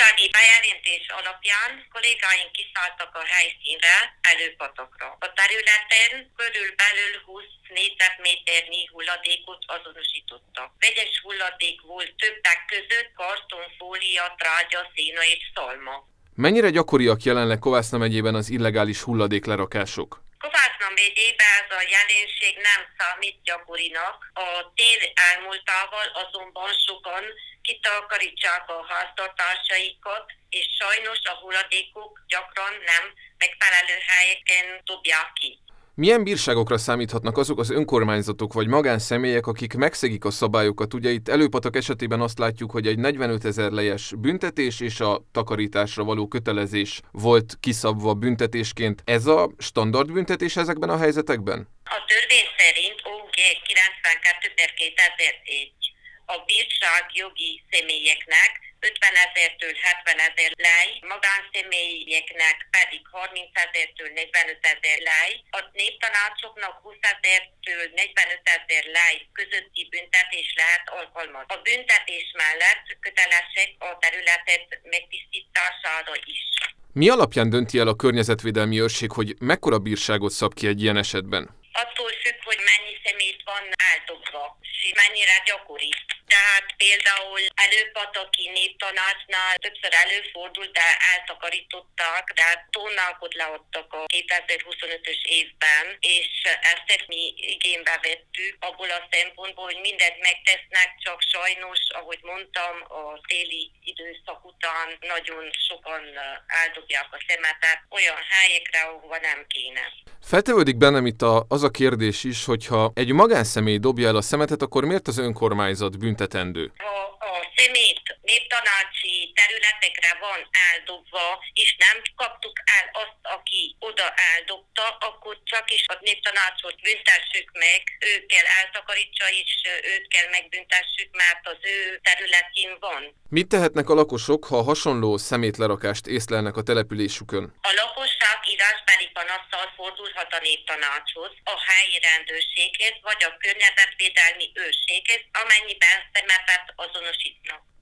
bírósági bejelentés alapján kollégáink kiszálltak a helyszínre, előpatakra. A területen körülbelül 20 négyzetméternyi hulladékot azonosítottak. Vegyes hulladék volt többek között kartonfólia, trágya, széna és szalma. Mennyire gyakoriak jelenleg Kovászna megyében az illegális hulladéklerakások? Kovászna megyében ez a jelenség nem számít gyakorinak. A tél elmúltával azonban sokan kitakarítsák a háztartásaikat, és sajnos a hulladékok gyakran nem megfelelő helyeken dobják ki. Milyen bírságokra számíthatnak azok az önkormányzatok vagy magánszemélyek, akik megszegik a szabályokat? Ugye itt Előpatak esetében azt látjuk, hogy egy 45 000 lejes büntetés és a takarításra való kötelezés volt kiszabva büntetésként. Ez a standard büntetés ezekben a helyzetekben? A törvény szerint OG 92/2001 a bírság jogi személyeknek 50 000-től 70 000 lej, magánszemélyeknek pedig 30 000-től 45 000 lej, a néptanácsoknak 20 000-től 45 000 lej közötti büntetés lehet alkalmazni. A büntetés mellett kötelesek a területet megtisztítására is. Mi alapján dönti el a környezetvédelmi őrség, hogy mekkora bírságot szab ki egy ilyen esetben? Attól függ, hogy mennyi szemét van eldobva, és mennyire gyakori. Tehát például Előpataki néptanácsnál többször előfordult, de eltakarították, de tonnákat leadtak a 2025-ös évben, és ezt mi igénybe vettük abból a szempontból, hogy mindent megtesznek, csak sajnos, ahogy mondtam, a téli időszak után nagyon sokan eldobják a szemetet olyan helyekre, ahova nem kéne. Feltevődik bennem itt az a kérdés is, hogyha egy magánszemély dobja el a szemetet, akkor miért az önkormányzat büntetendő? Ha a szemét néptanácsi területekre van eldobva, és nem kaptuk el azt, aki oda eldobta, akkor csak is a néptanácsot büntessük meg, ő kell eltakarítsa, és őt kell megbüntessük, mert az ő területén van. Mit tehetnek a lakosok, ha hasonló szemétlerakást észlelnek a településükön? A lakosság írásbeli panasszal fordulhat a néptanácshoz, a helyi rendőrséghez vagy a környezetvédelmi őrséghez, amennyiben szemetet azonosítnak.